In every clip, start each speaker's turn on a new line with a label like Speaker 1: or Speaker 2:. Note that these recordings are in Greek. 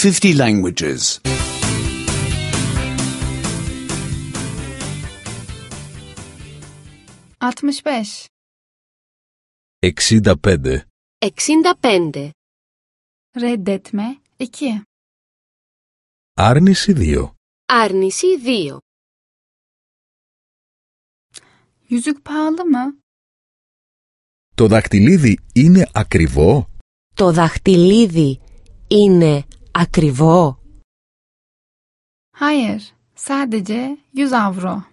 Speaker 1: 50 languages.
Speaker 2: 65.
Speaker 3: 65.
Speaker 4: 65.
Speaker 2: Reddetme 2.
Speaker 3: Άρνηση 2.
Speaker 4: Άρνηση 2.
Speaker 2: Yüzük pahalı mı?
Speaker 3: Το δαχτυλίδι είναι ακριβό?
Speaker 4: Το δαχτυλίδι είναι ακριβό?
Speaker 2: Hayır, sadece 100 avro.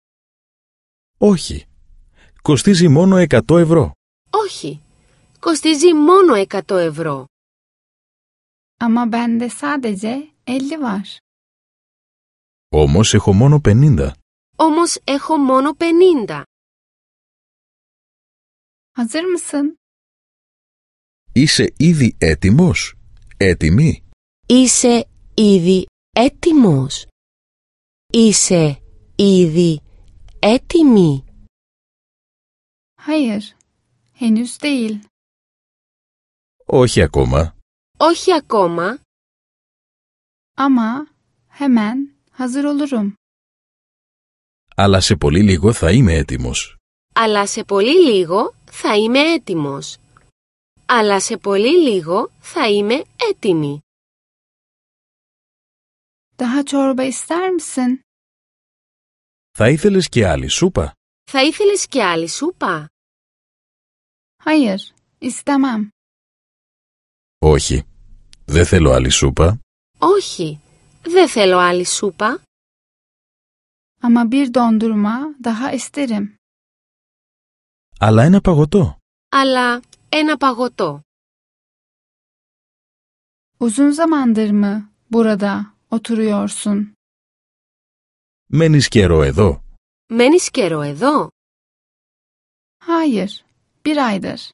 Speaker 3: Όχι. Κοστίζει μόνο 100 ευρώ.
Speaker 4: Όχι. Κοστίζει μόνο 100 ευρώ.
Speaker 2: Ama bende sadece 50 var.
Speaker 3: Όμως έχω μόνο 50.
Speaker 4: Όμως έχω μόνο 50.
Speaker 2: Hazır mısın?
Speaker 3: Είσαι ήδη έτοιμος? Έτοιμη?
Speaker 4: Είσαι ήδη έτοιμος? Είσαι ήδη έτοιμη?
Speaker 2: Hayır, henüz değil.
Speaker 3: Όχι ακόμα.
Speaker 4: Όχι ακόμα.
Speaker 2: Ama hemen hazır olurum.
Speaker 3: Αλλά σε πολύ λίγο θα είμαι έτοιμος.
Speaker 4: Αλλά σε πολύ λίγο θα είμαι έτοιμος. Αλλά σε πολύ λίγο θα είμαι έτοιμη.
Speaker 2: Daha çorba ister misin?
Speaker 3: Θα ήθελες και άλλη σούπα?
Speaker 4: Θα ήθελες και άλλη σούπα?
Speaker 2: Hayır, istemem.
Speaker 3: Όχι. Δεν θέλω άλλη σούπα.
Speaker 4: Όχι, δεν θέλω άλλη σούπα.
Speaker 2: Ama bir dondurma daha isterim.
Speaker 3: Αλλά ένα παγωτό.
Speaker 4: Αλλά ένα παγωτό.
Speaker 2: Uzun zamandır mı burada oturuyorsun?
Speaker 3: Μένεις καιρό εδώ?
Speaker 4: Μένεις καιρό εδώ?
Speaker 2: Hayır, bir aydır.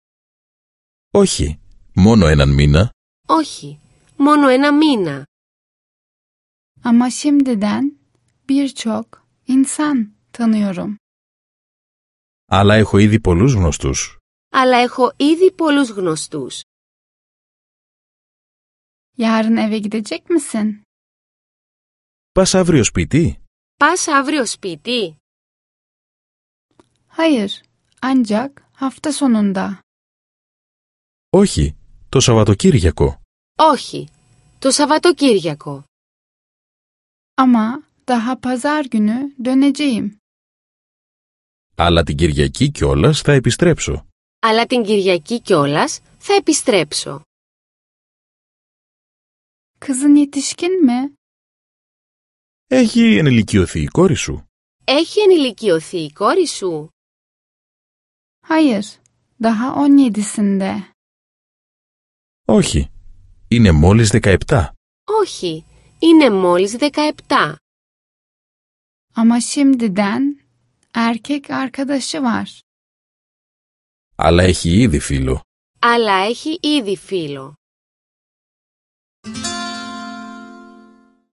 Speaker 3: Όχι. Μόνο έναν μήνα.
Speaker 4: Όχι, μόνο ένα μήνα.
Speaker 2: Ama şimdiden birçok insan tanıyorum.
Speaker 3: Αλλά έχω ήδη πολλούς γνωστούς.
Speaker 4: Αλλά έχω ήδη πολλούς γνωστούς.
Speaker 2: Yarın eve gidecek misin?
Speaker 3: Πας αύριο σπίτι?
Speaker 4: Πας αύριο σπίτι?
Speaker 2: Hayır, ancak hafta sonunda.
Speaker 3: Όχι. Το Σαββατοκύριακο.
Speaker 4: Όχι, το Σαββατοκύριακο.
Speaker 2: Ama daha pazar günü döneceğim.
Speaker 3: Αλλά την Κυριακή κιόλας θα επιστρέψω.
Speaker 4: Αλλά την Κυριακή κιόλας θα επιστρέψω.
Speaker 2: Kızın yetişkin mi?
Speaker 3: Έχει ενηλικιωθεί η κόρη σου?
Speaker 4: Έχει ενηλικιωθεί η κόρη σου?
Speaker 2: Hayır, daha 17'sinde.
Speaker 3: Όχι. Είναι μόλις 17.
Speaker 4: Όχι, είναι μόλις 17.
Speaker 2: Ama şimdiden erkek arkadaşı var.
Speaker 3: Αλλά έχει ήδη φίλο.
Speaker 4: Αλλά έχει ήδη φίλο.